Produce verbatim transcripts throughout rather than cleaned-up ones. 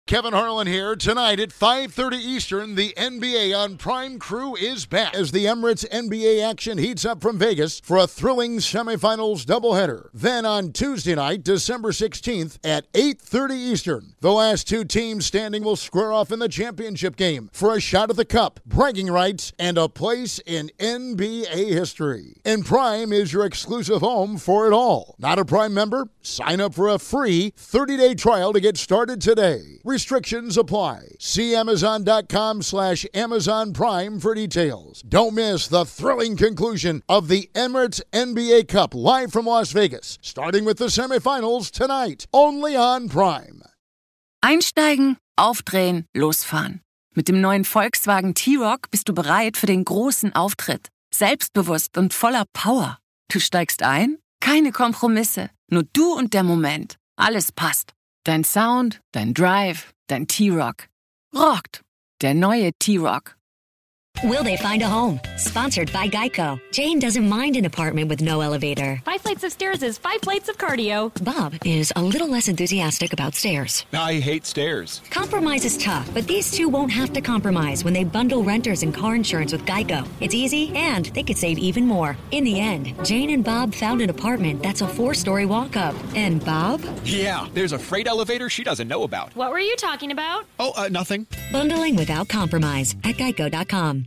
Kevin Harlan here. Tonight at five thirty Eastern, the N B A on Prime Crew is back as the Emirates N B A action heats up from Vegas for a thrilling semifinals doubleheader. Then on Tuesday night, December sixteenth at eight thirty Eastern, the last two teams standing will square off in the championship game for a shot at the cup, bragging rights, and a place in N B A history. And Prime is your exclusive home for it all. Not a Prime member? Sign up for a free thirty-day trial to get started today. Restrictions apply. See Amazon.com slash Amazon Prime for details. Don't miss the thrilling conclusion of the Emirates N B A Cup live from Las Vegas, starting with the semifinals tonight, only on Prime. Einsteigen, aufdrehen, losfahren. Mit dem neuen Volkswagen T-Roc bist du bereit für den großen Auftritt. Selbstbewusst und voller Power. Du steigst ein? Keine Kompromisse. Nur du und der Moment. Alles passt. Dein Sound, dein Drive, dein T-Roc. Rockt. Der neue T-Roc. Will they find a home? Sponsored by Geico. Jane doesn't mind an apartment with no elevator. Five flights of stairs is five plates of cardio. Bob is a little less enthusiastic about stairs. I hate stairs. Compromise is tough, but these two won't have to compromise when they bundle renters and car insurance with Geico. It's easy, and they could save even more. In the end, Jane and Bob found an apartment that's a four-story walk-up. And Bob? Yeah, there's a freight elevator she doesn't know about. What were you talking about? Oh, uh, nothing. Bundling without compromise at geico dot com.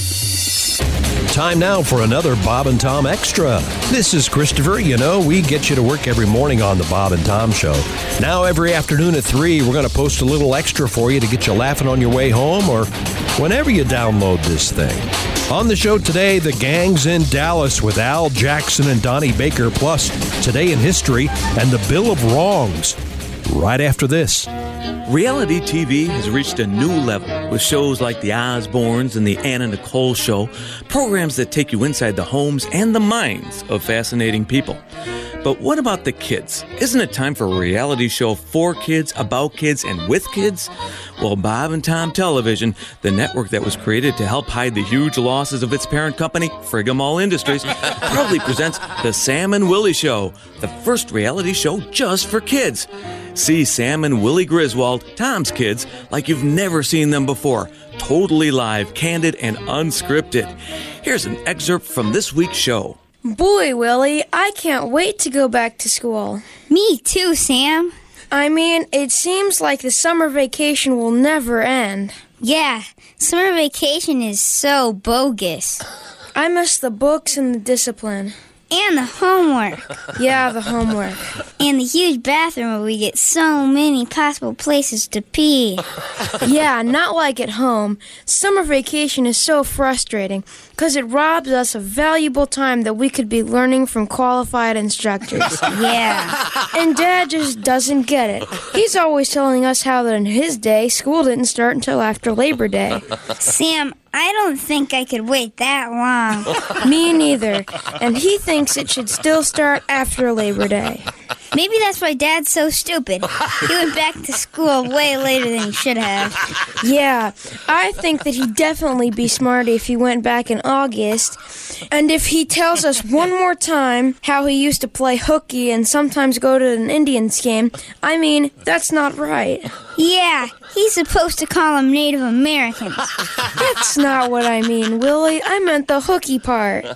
Time now for another Bob and Tom Extra. This is Christopher. You know, we get you to work every morning on the Bob and Tom Show. Now every afternoon at three, we're going to post a little extra for you to get you laughing on your way home or whenever you download this thing. On the show today, the gang's in Dallas with Al Jackson and Donnie Baker, plus Today in History and the Bill of Wrongs. Right after this. Reality T V has reached a new level with shows like The Osbournes and The Anna Nicole Show, programs that take you inside the homes and the minds of fascinating people. But what about the kids? Isn't it time for a reality show for kids, about kids, and with kids? Well, Bob and Tom Television, the network that was created to help hide the huge losses of its parent company, Frigamall Industries, proudly presents The Sam and Willie Show, the first reality show just for kids. See Sam and Willie Griswold, Tom's kids, like you've never seen them before. Totally live, candid, and unscripted. Here's an excerpt from this week's show. Boy, Willie, I can't wait to go back to school. Me too, Sam. I mean, it seems like the summer vacation will never end. Yeah, summer vacation is so bogus. I miss the books and the discipline. And the homework. Yeah, the homework. And the huge bathroom where we get so many possible places to pee. Yeah, not like at home. Summer vacation is so frustrating because it robs us of valuable time that we could be learning from qualified instructors. Yeah. And Dad just doesn't get it. He's always telling us how that in his day, school didn't start until after Labor Day. Sam, I don't think I could wait that long. Me neither. And he thinks it should still start after Labor Day. Maybe that's why Dad's so stupid. He went back to school way later than he should have. Yeah, I think that he'd definitely be smarter if he went back in August. And if he tells us one more time how he used to play hooky and sometimes go to an Indians game, I mean, that's not right. Yeah, he's supposed to call them Native Americans. That's not what I mean, Willie. I meant the hooky part.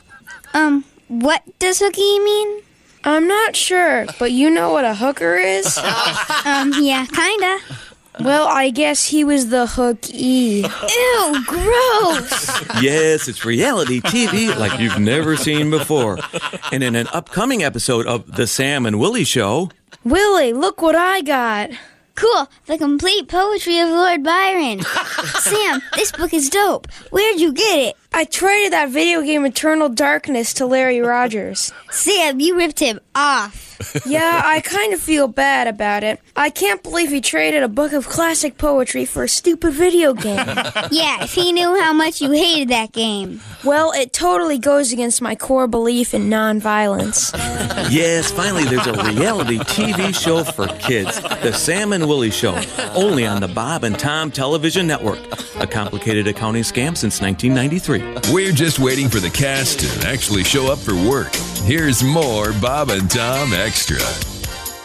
Um, what does hooky mean? I'm not sure, but you know what a hooker is? um, yeah, kinda. Well, I guess he was the hooky. Ew, gross! Yes, it's reality T V like you've never seen before. And in an upcoming episode of The Sam and Willie Show... Willie, look what I got. Cool, the complete poetry of Lord Byron. Sam, this book is dope. Where'd you get it? I traded that video game Eternal Darkness to Larry Rogers. Sam, you ripped him off. Yeah, I kind of feel bad about it. I can't believe he traded a book of classic poetry for a stupid video game. Yeah, if he knew how much you hated that game. Well, it totally goes against my core belief in nonviolence. Yes, finally there's a reality T V show for kids. The Sam and Willie Show, only on the Bob and Tom Television Network. A complicated accounting scam since nineteen ninety-three. We're just waiting for the cast to actually show up for work. Here's more Bob and Tom Extra.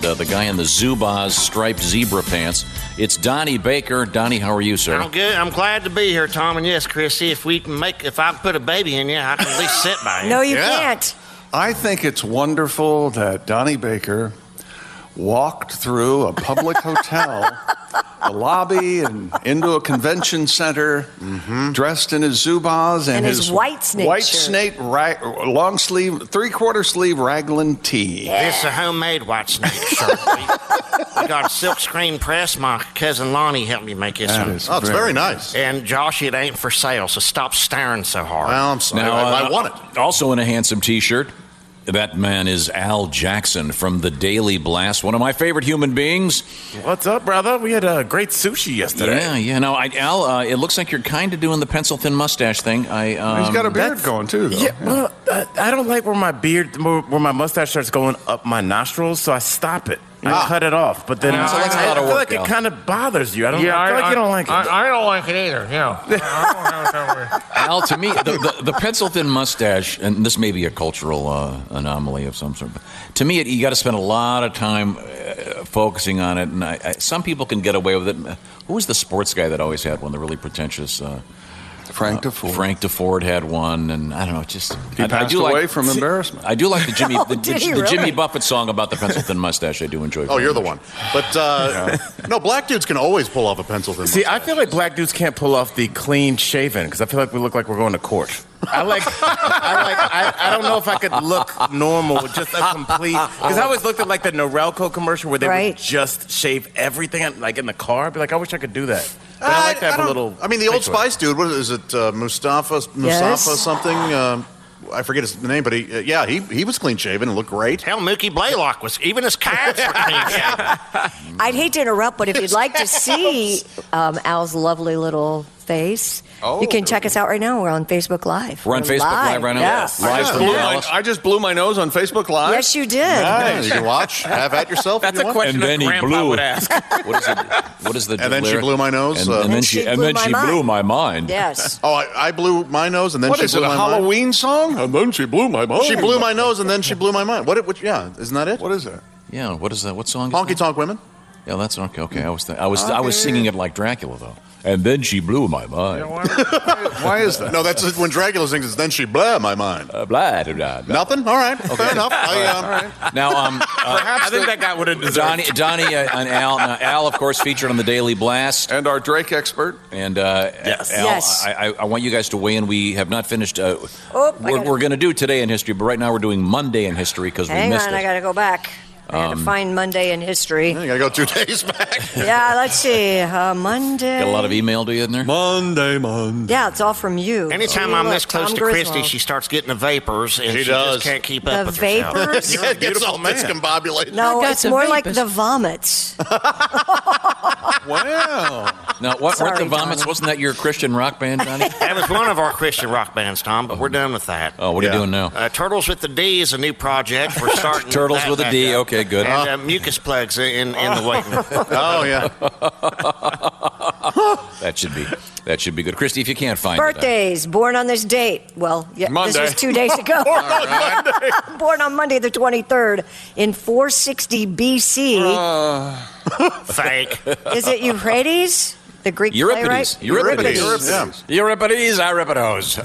uh, the guy in the Zubaz striped zebra pants. It's Donnie Baker. Donnie, how are you, sir? I'm good. I'm glad to be here, Tom. And yes, Chrissy, if we can make, if I can put a baby in you, I can at least sit by you. No, you yeah. can't. I think it's wonderful that Donnie Baker walked through a public hotel, a lobby, and into a convention center, mm-hmm. dressed in his Zubaz and, and his, his white snake white shirt. snake ra- long sleeve, three quarter sleeve raglan tee. Yeah. It's a homemade white snake shirt. we, we got a silk screen press. My cousin Lonnie helped me make this that one. Is oh, it's very, very nice. And Josh, it ain't for sale, so stop staring so hard. Well, I'm sorry. Now, I, uh, I want it. Also in a handsome T-shirt. That man is Al Jackson from the Daily Blast, one of my favorite human beings. What's up, brother? We had a uh, great sushi yesterday. Yeah, yeah. No, I, Al, uh, it looks like you're kind of doing the pencil thin mustache thing. I, um, He's got a beard going too, though. Yeah, well, uh, I don't like where my beard, where, where my mustache starts going up my nostrils, so I stop it. I ah. cut it off, but then uh, so that's I, a lot I of feel work, like Al. it kind of bothers you. I don't. Yeah, I feel I, like you don't like it. I, I don't like it either. Yeah. Al, to me, the, the, the pencil thin mustache, and this may be a cultural uh, anomaly of some sort, but to me, it, you got to spend a lot of time uh, focusing on it. And I, I, some people can get away with it. Who was the sports guy that always had one? The really pretentious. Uh, Frank uh, DeFord. Frank DeFord had one, and I don't know. Just he I, passed I do away like, from embarrassment. I do like the Jimmy, oh, the, the, the really? Jimmy really? Buffett song about the pencil thin mustache. I do enjoy. Oh, you're much. the one. But uh, yeah. no, black dudes can always pull off a pencil thin. See, mustache. I feel like black dudes can't pull off the clean shaven because I feel like we look like we're going to court. I like, I like, I, I don't know if I could look normal with just a complete. Because I always looked at like the Norelco commercial where they right. would just shave everything, like in the car. I'd be like, I wish I could do that. But Uh, I like to have I a little. I mean, the Old Spice dude. What is it? Uh, Mustafa, Mustafa Yes. something. Um, I forget his name, but he, uh, yeah, he he was clean shaven and looked great. Hell, Mookie Blaylock was. Even his cats were clean shaven. I'd hate to interrupt, but if you'd like to see um, Al's lovely little face, Oh. you can check us out right now. We're on Facebook Live. We're on Facebook Live right now? Yes. Live I just, from blew Dallas. my, I just blew my nose on Facebook Live. Yes, you did. Nice. You can watch. Have at yourself. That's if you a want. question And that then he Grandpa blew. would ask. What is it? What is the? And then she lyric? blew my nose. And, uh, and then And she she and blew then my she mind. blew my mind. Yes. Oh, I, I blew my nose, and then What she is blew it, a my mind. Halloween song? And then she blew my mind. She blew my nose, and then she blew my mind. What? What? Yeah, isn't that it? What is that? Yeah. What is that? What song? Is Honky that? Tonk Women. Yeah, that's okay. Okay, I was th- I was I was singing it like Dracula though. And then she blew my mind. Why is that? No, that's when Dracula sings. It's then she blew my mind. Uh, blah, blah, blah, blah. Nothing. All right. Fair enough. I, um, All right. Now, um, uh, I think that guy would have deserved. Donnie, Donnie uh, and Al. Now, Al, of course, featured on the Daily Blast. And our Drake expert. And uh, Yes. Al, Yes. I, I, I want you guys to weigh in. We have not finished. Uh, Oh, I we're gotta- we're going to do today in history, but right now we're doing Monday in history because we Hang missed on, it. I got to go back. I had to Um, find Monday in history. you gotta go two days back. Yeah, let's see. Uh, Monday. Got a lot of email to you in there. Monday, Monday. Yeah, it's all from you. Anytime Oh, I'm look, this close Tom to Christy, Griswold. she starts getting the vapors, and She she, does. just can't keep The up with herself. vapors? Yeah, it gets all discombobulated. No, got it's some more like vapors. the vomits. Wow. Now, what, Sorry, weren't the Vomits? Donnie. Wasn't that your Christian rock band, Donnie? That was one of our Christian rock bands, Tom, but we're done with that. Oh, what are Yeah. you doing now? Uh, Turtles with the D is a new project. We're starting Turtles that with a back D. up. Okay, good. And uh, mucus plugs in, in the waiting room. Oh yeah. That should be that should be good. Christy, if you can't find it, Birthdays, born on this date. Well, yeah, Monday. this was two days ago. Born on Monday. Born on Monday the twenty-third in four sixty B C. Fake. Is it Euphrates? The Greek Euripides. playwright? Euripides. Euripides. Euripides, Euripides.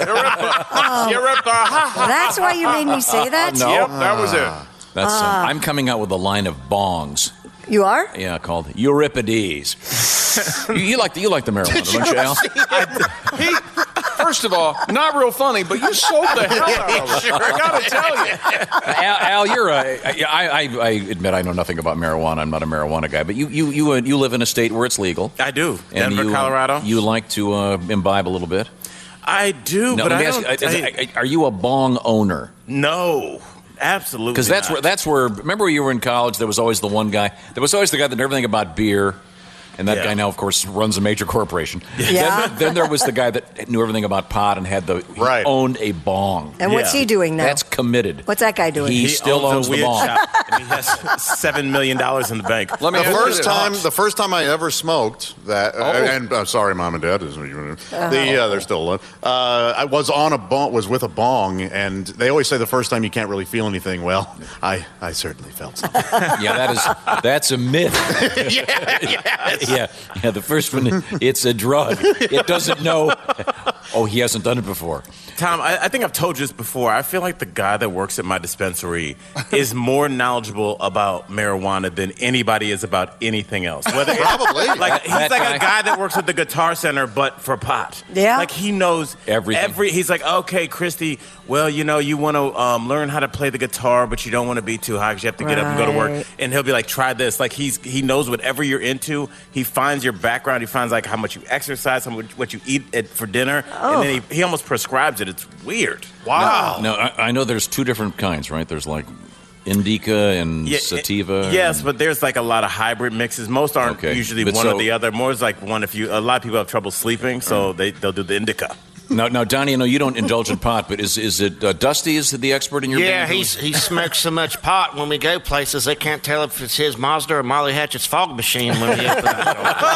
That's why you made me say that? No. Yep, that was it. That's um, I'm coming out with a line of bongs. You are? Yeah, called Euripides. you, you like the you like the marijuana, don't you, Al? He, first of all, not real funny, but you sold the hell out of it. Sure. I gotta tell you. Al, Al, you're a, I, I, I admit I know nothing about marijuana. I'm not a marijuana guy, but you you you, uh, you live in a state where it's legal. I do. And Denver, you, uh, Colorado. You like to uh, imbibe a little bit. I do, No, but let me I ask don't. you, I- is- are you a bong owner? no, absolutely. Because that's not. where that's where. Remember, when you were in college, there was always the one guy. There was always the guy that knew everything about beer. And that Yeah. guy now, of course, runs a major corporation. Yeah. Then, then there was the guy that knew everything about pot and had the he Right. owned a bong. And what's he doing now? That's committed. What's that guy doing? He, still owns, a the weed bong. shop, and he has seven million dollars in the bank. Let me The the first first time, the first time I ever smoked that, uh, and uh, sorry, mom and dad, the uh, they're still alive. Uh, I was on a bong, was with a bong, and they always say the first time you can't really feel anything. Well, I, I certainly felt something. Yeah, that is that's a myth. yeah, yes. yeah, yeah. The first one, it's a drug. It doesn't know. Oh, he hasn't done it before. Tom, I, I think I've told you this before. I feel like the guy that works at my dispensary is more knowledgeable about marijuana than anybody is about anything else. Whether Probably. Like That- he's that like guy. a guy that works at the Guitar Center, but for pot. Yeah. Like he knows Everything. Every he's like, okay, Christy. Well, you know, you want to um, learn how to play the guitar, but you don't want to be too high because you have to get up and go to work. Right. And he'll be like, try this. Like he's he knows whatever you're into. He finds your background. He finds like how much you exercise, how much what you eat at, for dinner, Oh. and then he, he almost prescribes it. It's weird. Wow. No, I, I know there's two different kinds, right? There's like indica and Yeah, sativa. Yes, and- but there's like a lot of hybrid mixes. Most aren't Okay. usually But one so- or the other. More is like one if you. A lot of people have trouble sleeping, so they they'll do the indica. Now, now, Donnie, I know you don't indulge in pot, but is is it uh, Dusty is the expert in your Yeah, band? he's, he smokes so much pot when we go places, they can't tell if it's his Mazda or Molly Hatchett's fog machine when we open the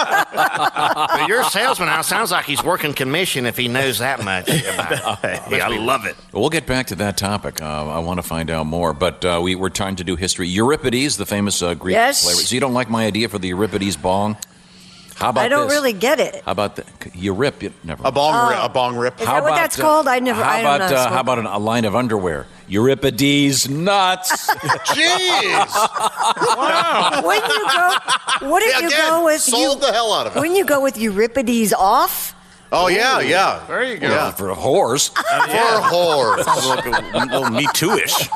door. But your salesman now sounds like he's working commission if he knows that much about it. Hey, I love it. Well, we'll get back to that topic. Uh, I want to find out more, but uh, we, we're trying to do history. Euripides, the famous uh, Greek Yes. flavor. So you don't like my idea for the Euripides bong? How about I don't this? really get it. How about the, you rip? You, never A bong, Oh. ri- a bong rip. Is that what that's called? I never- How I don't about know. uh, how about an, a line of underwear? Euripides nuts. Jeez. Wow. When you go, what if Yeah, you again, go with sold you, the hell out of it. When you go with Euripides off? Oh yeah, yeah. There you go. Yeah. For a horse. For a horse. A little Me Too-ish.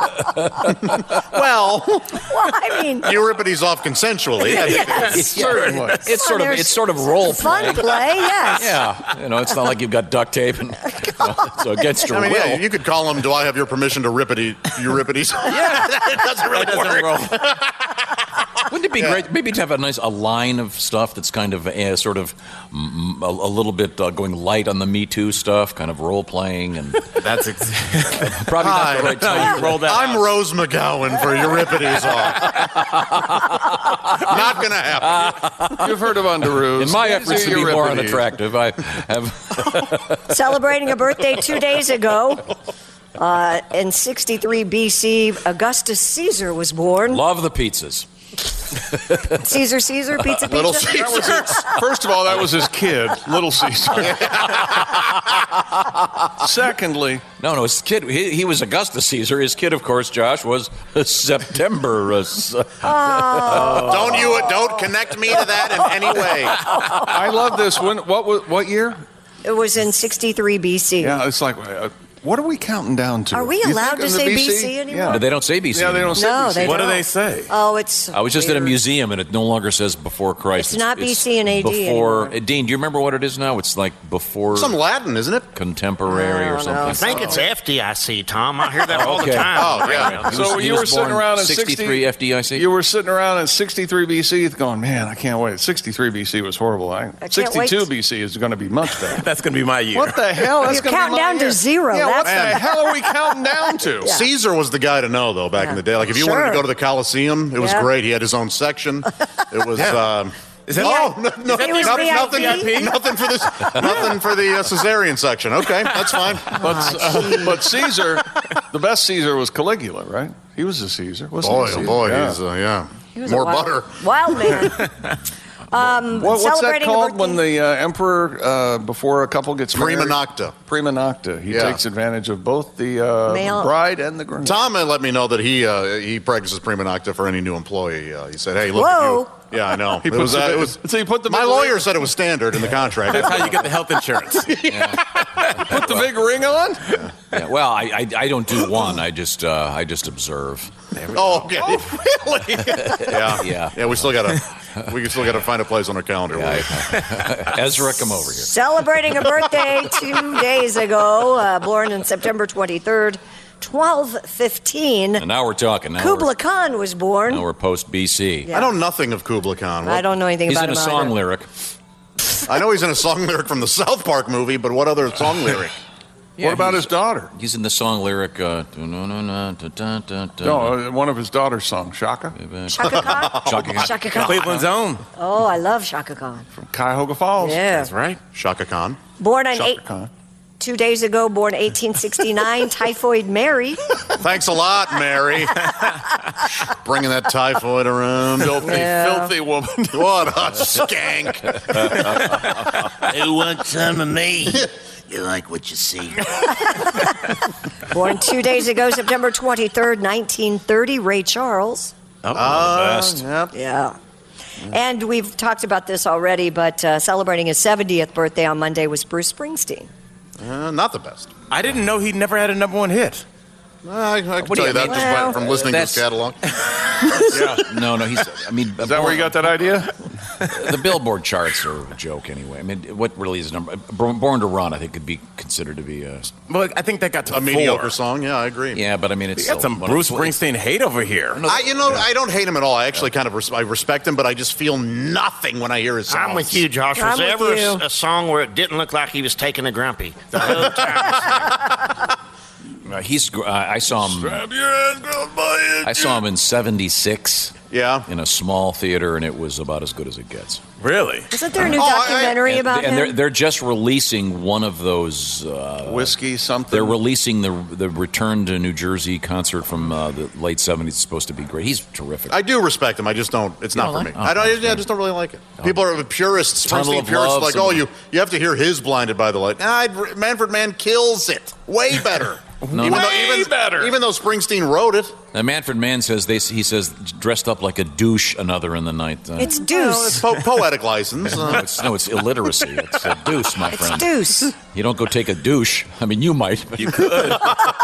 Well, Well, I mean, Euripides off consensually. I think it's- Certainly. It's sort of there's it's sort of role fun playing. play, yes. Yeah, you know, it's not like you've got duct tape and so against your I mean, will. yeah, you could call him. Do I have your permission to rip it, Euripides? Yeah, it doesn't really That doesn't work. roll. Wouldn't it be great, maybe to have a nice a line of stuff that's kind of uh, sort of mm, a, a little bit uh, going light on the Me Too stuff, kind of role playing, and That's ex- probably not the right time. you roll that I'm out. Rose McGowan for Euripides off. Not gonna happen. You've heard of Underoos. In my These efforts are to be more Euripides. unattractive, I have. Celebrating a birthday two days ago. Uh, in sixty-three B C, Augustus Caesar was born. Love the pizzas. Caesar, Caesar, pizza, pizza. Little That was his, first of all, that was his kid, Little Caesar. Secondly, No, no, his kid. He, he was Augustus Caesar. His kid, of course, Josh, was September. Uh, s- Don't you? Don't connect me to that in any way. I love this. When what was what year? It was in sixty-three B C. Yeah, it's like, uh, what are we counting down to? Are we You allowed think to in the say B B C? C anymore? Yeah. No, they don't say B C. Yeah, they don't say No, B C. they What do don't. they say? Oh, it's. I was just at a weird. museum, and it no longer says before Christ. It's not B C and A D Before anymore. uh, Dean, do you remember what it is now? It's like before Some Latin, isn't it? contemporary I or don't something. know. I think it's F D I C, Tom. I hear that all Okay. the time. Oh, yeah. He So was- he you was were sitting born around in sixty-three F D I C. You were sitting around in sixty-three B C going, man, I can't wait. sixty-three B C was horrible. I, can't sixty-two wait. B C is going to be much better. That's going to be my year. What the hell? That's You're gonna be counting my down to year. zero. Yeah, what That's the hell are we counting down to? Caesar was the guy to know, though, back in the day. Like, if you wanted to Sure. go to the Coliseum, it was Yeah. great. He had his own section. It was. Um, Is that- oh, no, no, He was nothing, V I nothing, P? nothing for this, nothing for the uh, cesarean section. Okay, that's fine. But, uh, but Caesar, the best Caesar was Caligula, right? He was a Caesar, wasn't Boy, he? oh Caesar? boy, Yeah. he's uh, yeah, He was a more wild- butter. Wild man. Um, What, what's that celebrating a called birthday- when the uh, emperor, uh, before a couple gets Prima married? nocta. Prima nocta. He Yeah. takes advantage of both the uh, Male- bride and the groom. Tom had let me know that he uh, he practices prima nocta for any new employee. Uh, he said, "Hey, look Whoa. at you." Yeah, I know. He it was. puts Uh, the- it was. so he put the my big lawyer ring- said it was standard in the contract. That's how you get the health insurance. Put the big ring on? Yeah, well, I, I I don't do one. I just uh, I just observe. Oh, okay. really? yeah, Yeah. yeah. We still gotta we still gotta find a place on our calendar. Ezra, come over here. Celebrating a birthday two days ago, uh, born on September twenty-third, twelve fifteen, And now we're talking. Now Kubla we're, Khan was born. now we're post B C. Yeah. I know nothing of Kubla Khan. I don't know anything He's about in him a song either. lyric. I know he's in a song lyric from the South Park movie, but what other song lyric? What about his daughter? He's in the song lyric. Uh, no, no, no, da, da, da, da. No, uh, one of his daughter's songs, Shaka. Shaka Khan? Shaka Khan. Shaka Khan. Cleveland's own. Oh, I love Shaka Khan. From Cuyahoga Falls. Yeah. That's right. Shaka Khan. Born on Shaka eight, Khan. two days ago, born eighteen sixty-nine, Typhoid Mary. Thanks a lot, Mary. Bringing that typhoid around. Filthy, Yeah. filthy woman. What a skank. Who wants some of me? You like what you see. Born two days ago, September twenty-third, nineteen thirty, Ray Charles. Oh, Uh, the best. Yep. Yeah. And we've talked about this already, but uh, celebrating his seventieth birthday on Monday was Bruce Springsteen. Uh, not the best. I didn't know he never had a number one hit. Uh, I, I can What do tell you you that mean? just by, Well, from listening to his that's- catalog. Yeah. No, no. He's. I mean, Is that where you got that idea? The Billboard charts are a joke anyway. I mean, what really is a number? Born to Run, I think, could be considered to be a. Well, I think that got to A mediocre four. song, yeah, I agree. Yeah, but I mean, it's You got still some one Bruce of- Springsteen hate over here. I, you know, I don't hate him at all. I actually kind of res- I respect him, but I just feel nothing when I hear his songs. I'm with you, Josh. I'm Was there with ever you. a, a song where it didn't look like he was taking a grumpy? The whole time. Uh, he's. Uh, I saw him. Grab your hand, grab my hand. I saw him in seventy-six Yeah. in a small theater, and it was about as good as it gets. Really? Isn't there a new Oh, I- documentary And, about and they're him? they're just releasing one of those. Uh, Whiskey something. They're releasing the the Return to New Jersey concert from uh, the late seventies. It's supposed to be great. He's terrific. I do respect him. I just don't. It's You not don't for like- me. oh, I don't. okay. I just don't really like it. People are purists. Tunnel Springsteen of purists Love, like, some- oh, you you have to hear his "Blinded by the Light." Nah, I'd- Manfred Mann kills it. Way better. No, even no. though even, better. Even though Springsteen wrote it. Now, Manfred Mann says they. He says dressed up like a douche another in the night. Uh, It's Well, Deuce. it's po- poetic license. no, Uh, it's, no, it's illiteracy. It's a deuce, my It's friend. Deuce. You don't go take a douche. I mean, you might. But You could.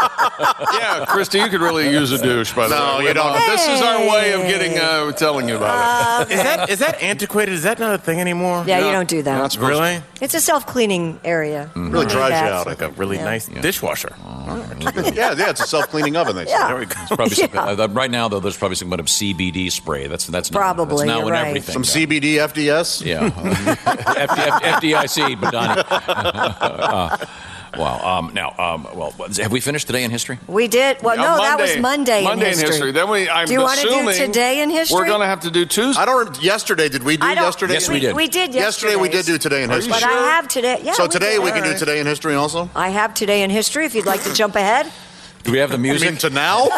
Yeah, Christy, you could really use a douche, by the No, way. you don't. This is our way of getting, uh, telling you about it. Is that is that antiquated? Is that not a thing anymore? Yeah, you don't do that. Not supposed Really? It's a self-cleaning area. really Don't need dries you that. out. I Like a think. really Yeah. nice dishwasher. Yeah, yeah. It's a self-cleaning oven. They say. Yeah. There we go. It's probably some, uh, right now, though, there's probably some kind of C B D spray. That's that's now- Probably, That's now you're in right. everything. Some now. C B D F D S. Yeah, F D I C, F D I C, but Donnie. uh, wow. Um, now, um, well, have we finished today in history? We did. Well, Yeah, no, that was Monday, Monday in history. Then we, I'm do you want to do assuming today in history? We're going to have to do Tuesday. I don't. Yesterday, did we do I don't- yesterday? Yes, we did. We did yesterday. Yesterday we did do today in history. But I have today. Yeah, so we today did. we can do today in history also. I have today in history. If you'd like to jump ahead. Do we have the You music? mean to now?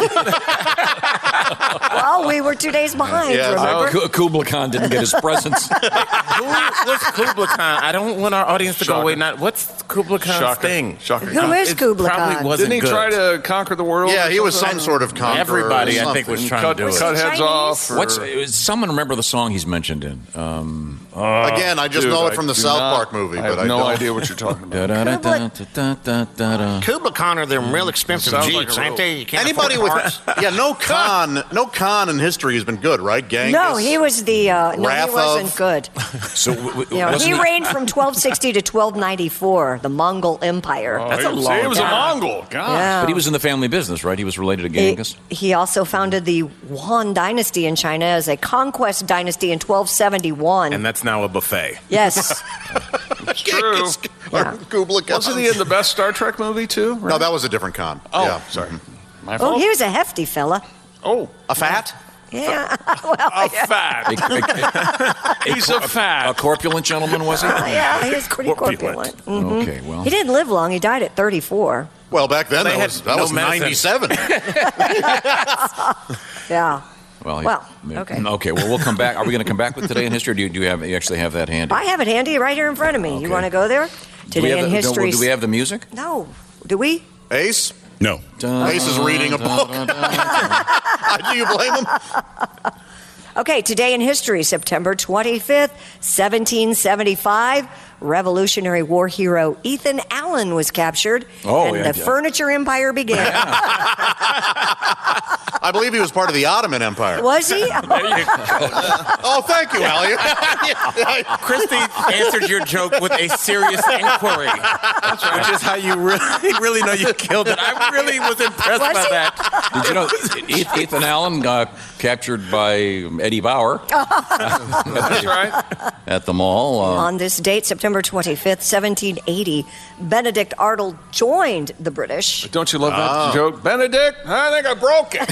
Well, we were two days behind. Yeah, remember? Ku- Kubla Khan didn't get his presents. Who, what's Kubla Khan? I don't want our audience to Shocker. go, wait, not, what's Kubla Khan's Shocker. thing? Shocker. Who is It Kubla probably Khan? wasn't Didn't he good. try to conquer the world? Yeah, or he was something? some sort of conqueror. Everybody, or I think, was something. trying cut, to do it. cut heads Chinese? off. Or, What's uh, someone remember the song he's mentioned in? Um, Again, I just Dude, know it I from the do South not- Park movie, I but have I no don't. idea what you're talking about. da-da-da-da-da-da-da. Kubla Khan are them real expensive Sounds like Jeeps, a ain't real- they? You can't Anybody afford with parts. yeah, no con, no con in history has been good, right? Genghis. No, he was the. Uh, no, Wrath he wasn't of- good. So w- w- You know, wasn't he it- reigned from twelve sixty to twelve ninety-four, the Mongol Empire. Oh, That's a he was- long He was time. a Mongol. God. Yeah. But he was in the family business, right? He was related to He, Genghis. he also founded the Yuan dynasty in China as a conquest dynasty in twelve seventy-one. And that's now a buffet. Yes. It's true. Yeah. Kubla Khan. Wasn't he in the best Star Trek movie, too? No, that was a different con. Oh, yeah. sorry. My Oh, fault. he was a hefty fella. Oh, A fat? Yeah. well, a yeah. fat. He's a A fat. corpulent gentleman, was he? Yeah, he was pretty Corpulent. corpulent. Mhm. Okay, well. He didn't live long. He died at thirty-four. Well, back then They that had was that no was medicine. ninety-seven. Yeah. Well, Well, yeah. okay. Okay, well, we'll come back. Are we going to come back with Today in History, or do you, do you, have, you actually have that handy? I have it handy right here in front of me. Okay. You want to go there? Do we Today have in the- history. Do we have the music? No. Do we? Ace? No. Ace is reading a book. Do you blame him? Okay, today in history, September twenty-fifth, seventeen seventy-five, Revolutionary War hero Ethan Allen was captured, Oh, and yeah, the yeah. furniture empire began. I believe he was part of the Ottoman Empire. Was he? Oh, thank you, Elliot. Christy answered your joke with a serious inquiry, which is how you really, really know you killed it. I really was impressed Was by he? that. Did you know Eth- Ethan Allen got captured by Eddie Bauer That's right. at the mall? Uh, On this date, September twenty-fifth, seventeen eighty, Benedict Arnold joined the British. Don't you love that Oh. joke? Benedict, I think I broke it.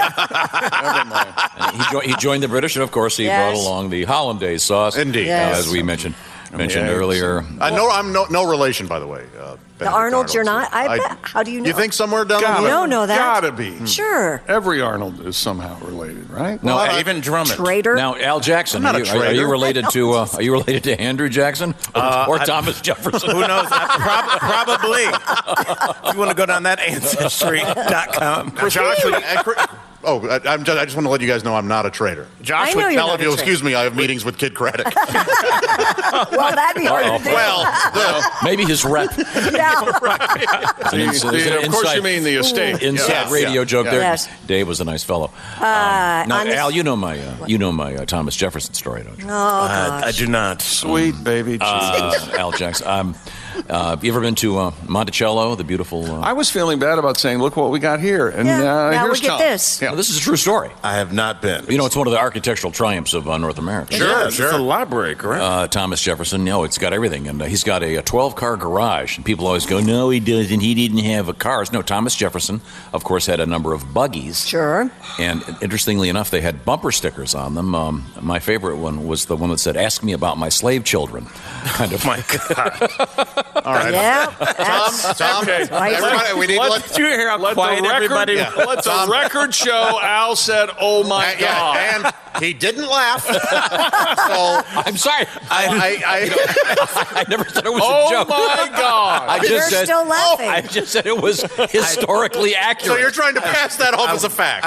and he, jo- he joined the British, and of course, he Yes. brought along the hollandaise sauce. Indeed. uh, Yes. as we mentioned mentioned Yeah, earlier. I know I'm no, no relation, by the way. Uh, The Benedict Arnolds, you're Arnold. not? I bet. How do you know? You think somewhere down Gotta, the You don't know that. Gotta be. Sure. Every Arnold is somehow related, right? No, Well, I- I- Even Drummond. Traitor. Now, Al Jackson, I'm not are a you, are, are you traitor. related to uh, are you related to Andrew Jackson or, Uh, or I- Thomas Jefferson? Who knows? I prob- probably. If you want to go down that ancestry dot com. Josh would, And Chris- Oh, I, I'm just, I just want to let you guys know I'm not a traitor. Josh I would know you're Now, not if you'll a traitor. excuse me, I have meetings with Kid Craddock. Well, that'd be hard to do. well, the, Maybe his rep. Yeah. It's an ins- The- it's an of course, inside- you mean the estate. Inside Yes, radio yeah, joke yeah. there. Yes. Dave was a nice fellow. Um, Uh, now, on this- Al, you know my uh, you know my uh, Thomas Jefferson story, don't you? Oh, Uh, I do not. Sweet baby Jesus. Uh, Al Jackson. Um, uh, have you ever been to uh, Monticello, the beautiful? Uh, I was feeling bad about saying, look what we got here. And Yeah, uh, now here's we get Tom. this. Yeah. Well, this is a true story. I have not been. You know, it's one of the architectural triumphs of uh, North America. Sure, it's a library, correct? Uh, Thomas Jefferson, no, it's got everything. And uh, he's got a twelve-car garage. And people always go, no, he doesn't. He didn't have a cars. No, Thomas Jefferson, of course, had a number of buggies. Sure. And interestingly enough, they had bumper stickers on them. Um, my favorite one was the one that said, ask me about my slave children. Kind of. My God. all right. Yeah. Tom, that's- Tom, right. everybody, we need Let- let, Did you hear how Let quiet the record, everybody yeah, was? let the Tom- record show Al said, oh my and, God. yeah, and he didn't laugh. so I'm sorry. I, I, I never said it was Oh a joke. my God. I just You're said, still laughing. I just said it was historically so accurate. you're trying to pass that off as a fact.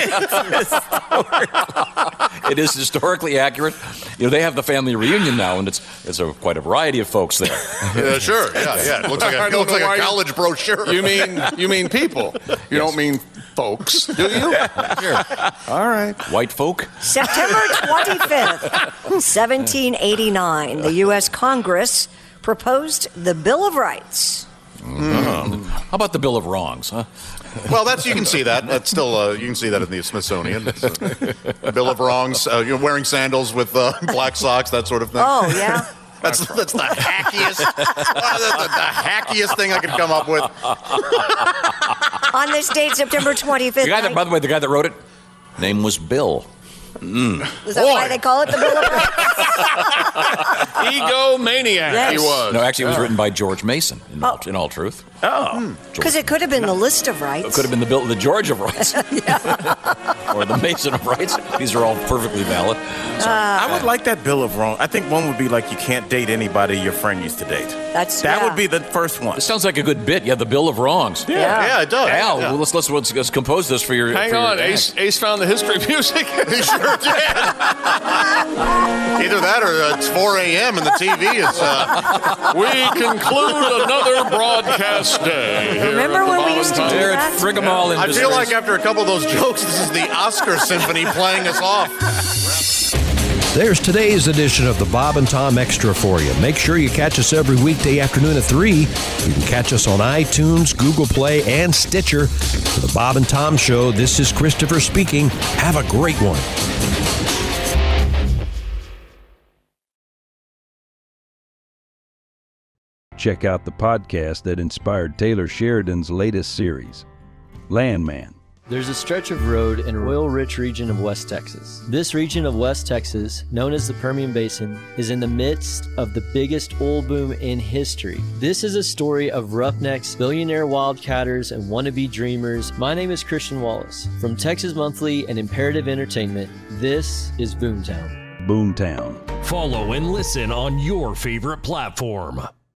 It is historically accurate. You know, they have the family reunion now, and it's it's a quite a variety of folks there. Yeah, sure. Yeah, yeah. It looks like I a, it don't looks know like why a you- college brochure. You mean you mean people. You don't mean folks, do you? Sure. All right. White folk. September twenty-fifth, seventeen eighty-nine, the U S Congress proposed the Bill of Rights. How about the Bill of Wrongs, huh? Well, that's you can see that. That's still uh, you can see that in the Smithsonian. It's, uh, Bill of Wrongs. Uh, you're wearing sandals with uh, black socks, that sort of thing. Oh, yeah. That's that's the hackiest, uh, the, the, the hackiest thing I could come up with. On this date, September twenty-fifth, The guy that, by the way, the guy that wrote it, name was Bill. Mm. is that why they call it the Bill of Rights? Egomaniac Yes. he was. No, actually, it was written by George Mason. In, all, in all truth, Oh. Because it could have been the list of rights. it could have been the Bill, the George of Rights, or the Mason of Rights. These are all perfectly valid. So, I would like that Bill of Wrong. I think one would be like you can't date anybody your friend used to date. That's That yeah. would be the first one. It sounds like a good bit. Yeah, the Bill of Wrongs. Yeah. Yeah, it does. Al, Yeah. well, let's, let's let's let's compose this for your. Hang for your on, act. Ace, Ace found the history of music. He sure did. Either that or uh, it's four a.m. and the T V is. Uh, We conclude another broadcast day. here Remember at the when we Bob used to and do Tom- They're that? at Frigamall I Industries. feel like after a couple of those jokes, this is the Oscar Symphony playing us off. There's today's edition of the Bob and Tom Extra for you. Make sure you catch us every weekday afternoon at three. You can catch us on iTunes, Google Play, and Stitcher. For the Bob and Tom Show, this is Christopher speaking. Have a great one. Check out the podcast that inspired Taylor Sheridan's latest series, Landman. There's a stretch of road in an oil-rich region of West Texas. This region of West Texas, known as the Permian Basin, is in the midst of the biggest oil boom in history. This is a story of roughnecks, billionaire wildcatters, and wannabe dreamers. My name is Christian Wallace. From Texas Monthly and Imperative Entertainment, this is Boomtown. Boomtown. Follow and listen on your favorite platform.